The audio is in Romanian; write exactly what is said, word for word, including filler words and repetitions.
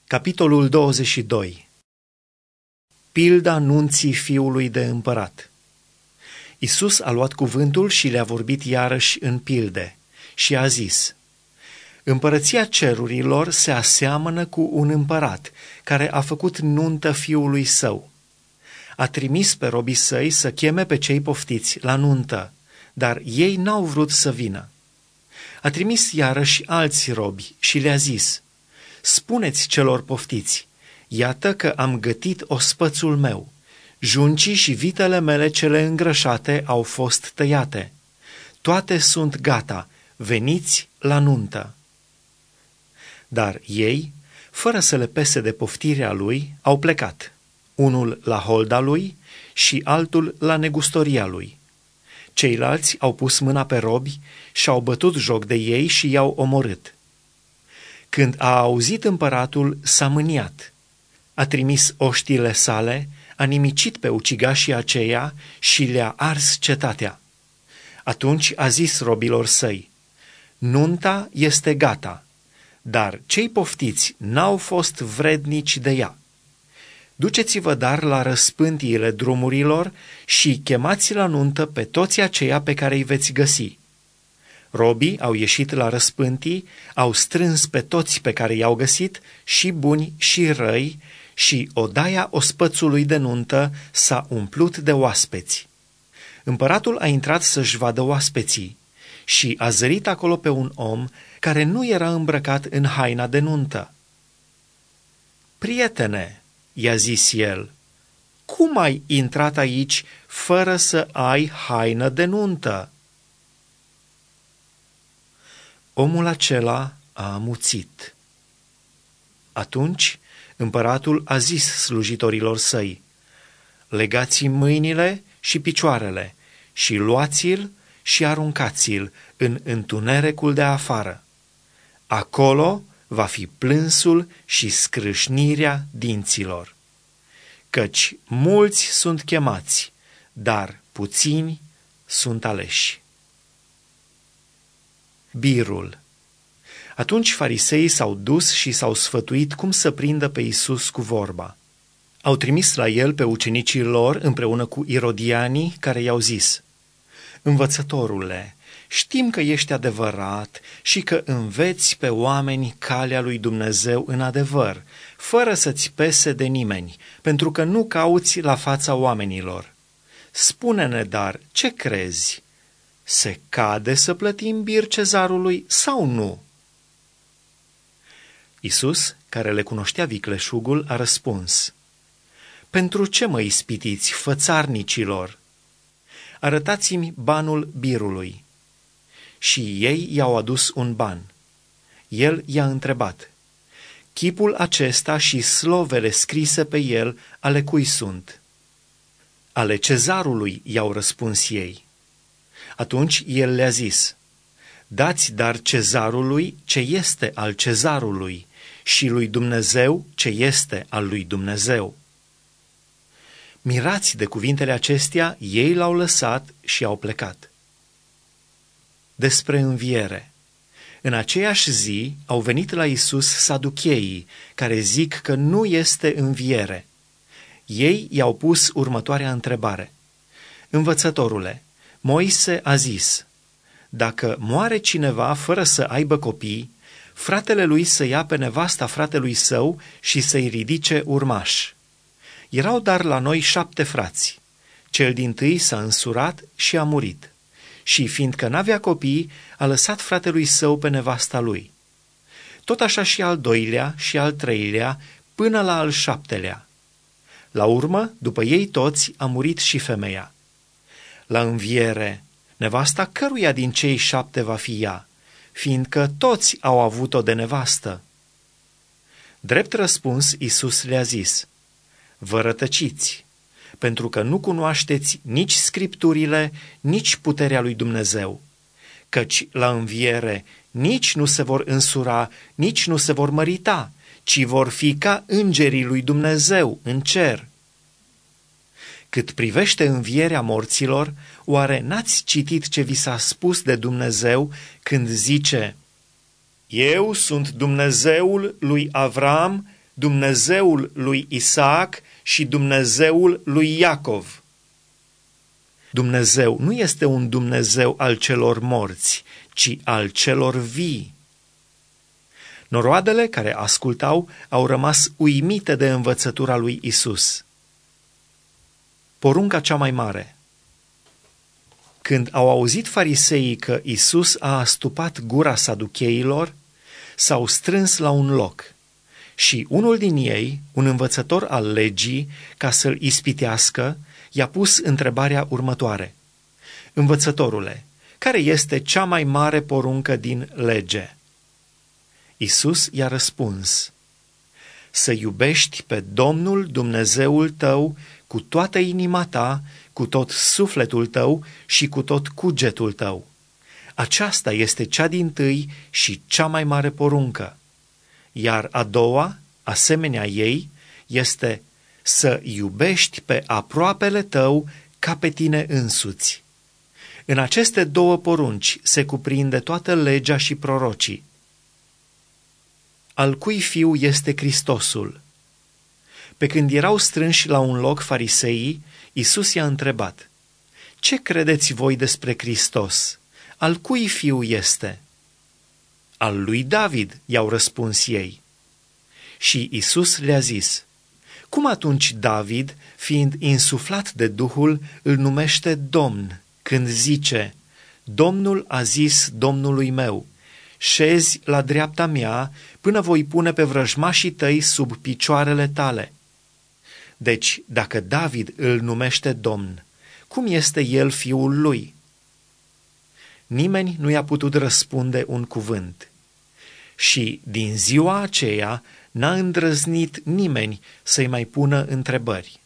Capitolul douăzeci și doi. Pilda nunții fiului de împărat. Iisus a luat cuvântul și le-a vorbit iarăși în pilde și a zis: Împărăția cerurilor se aseamănă cu un împărat care a făcut nuntă fiului său. A trimis pe robii săi să cheme pe cei poftiți la nuntă, dar ei n-au vrut să vină. A trimis iarăși alți robi și le-a zis: Spuneți celor poftiți: Iată că am gătit ospățul meu, juncii și vitele mele cele îngrășate au fost tăiate. Toate sunt gata, veniți la nuntă. Dar ei, fără să le pese de poftirea lui, au plecat, unul la holda lui și altul la negustoria lui. Ceilalți au pus mâna pe robi și-au bătut joc de ei și i-au omorât. Când a auzit împăratul, s-a mâniat. A trimis oștile sale, a nimicit pe ucigașii aceia și le-a ars cetatea. Atunci a zis robilor săi: Nunta este gata, dar cei poftiți n-au fost vrednici de ea. Duceți-vă dar la răspântiile drumurilor și chemați la nuntă pe toți aceia pe care îi veți găsi. Robii au ieșit la răspântii, au strâns pe toți pe care i-au găsit, și buni și răi, și odaia ospățului de nuntă s-a umplut de oaspeți. Împăratul a intrat să-și vadă oaspeții și a zărit acolo pe un om care nu era îmbrăcat în haina de nuntă. Prietene, i-a zis el, cum ai intrat aici fără să ai haină de nuntă? Omul acela a amuțit. Atunci împăratul a zis slujitorilor săi: Legați-i mâinile și picioarele și luați-l și aruncați-l în întunericul de afară. Acolo va fi plânsul și scrâșnirea dinților. Căci mulți sunt chemați, dar puțini sunt aleși. Birul. Atunci fariseii s-au dus și s-au sfătuit cum să prindă pe Iisus cu vorba. Au trimis la el pe ucenicii lor împreună cu irodianii, care i-au zis: Învățătorule, știm că ești adevărat și că înveți pe oameni calea lui Dumnezeu în adevăr, fără să-ți pese de nimeni, pentru că nu cauți la fața oamenilor. Spune-ne dar, ce crezi? Se cade să plătim bir cezarului sau nu? Iisus, care le cunoștea vicleșugul, a răspuns: Pentru ce mă ispitiți, fățarnicilor? Arătați-mi banul birului. Și ei i-au adus un ban. El i-a întrebat: Chipul acesta și slovele scrise pe el, ale cui sunt? Ale cezarului, i-au răspuns ei. Atunci el le-a zis: Dați dar cezarului ce este al cezarului și lui Dumnezeu ce este al lui Dumnezeu. Mirați de cuvintele acestea, ei l-au lăsat și au plecat. Despre înviere. În aceeași zi au venit la Iisus saducheii, care zic că nu este înviere. Ei i-au pus următoarea întrebare: Învățătorule, Moise a zis: Dacă moare cineva fără să aibă copii, fratele lui să ia pe nevasta fratelui său și să-i ridice urmaș. Erau dar la noi șapte frați. Cel dintâi s-a însurat și a murit. Și fiindcă n-avea copii, a lăsat fratelui său pe nevasta lui. Tot așa și al doilea și al treilea, până la al șaptelea. La urmă, după ei toți, a murit și femeia. La înviere, nevasta căruia din cei șapte va fi ea, fiindcă toți au avut-o de nevastă? Drept răspuns, Iisus le-a zis: Vă rătăciți, pentru că nu cunoașteți nici Scripturile, nici puterea lui Dumnezeu, căci la înviere nici nu se vor însura, nici nu se vor mărita, ci vor fi ca îngerii lui Dumnezeu în cer. Cât privește învierea morților, oare n-ați citit ce vi s-a spus de Dumnezeu când zice: Eu sunt Dumnezeul lui Avram, Dumnezeul lui Isaac și Dumnezeul lui Iacov. Dumnezeu nu este un Dumnezeu al celor morți, ci al celor vii. Noroadele care ascultau au rămas uimite de învățătura lui Isus. Porunca cea mai mare. Când au auzit fariseii că Isus a astupat gura saducheilor, s-au strâns la un loc și unul din ei, un învățător al legii, ca să-l ispitească, i-a pus întrebarea următoare: Învățătorule, care este cea mai mare poruncă din lege? Isus i-a răspuns: Să iubești pe Domnul Dumnezeul tău cu toată inima ta, cu tot sufletul tău și cu tot cugetul tău. Aceasta este cea dintâi și cea mai mare poruncă. Iar a doua, asemenea ei, este să iubești pe aproapele tău ca pe tine însuți. În aceste două porunci se cuprinde toată legea și prorocii. Al cui fiu este Hristosul? Pe când erau strânși la un loc fariseii, Iisus i-a întrebat: Ce credeți voi despre Hristos? Al cui fiu este? Al lui David, i-au răspuns ei. Și Iisus le-a zis: Cum atunci David, fiind insuflat de Duhul, îl numește Domn, când zice: Domnul a zis Domnului meu: Șezi la dreapta mea până voi pune pe vrăjmașii tăi sub picioarele tale. Deci, dacă David îl numește Domn, cum este el fiul lui? Nimeni nu i-a putut răspunde un cuvânt. Și din ziua aceea n-a îndrăznit nimeni să-i mai pună întrebări.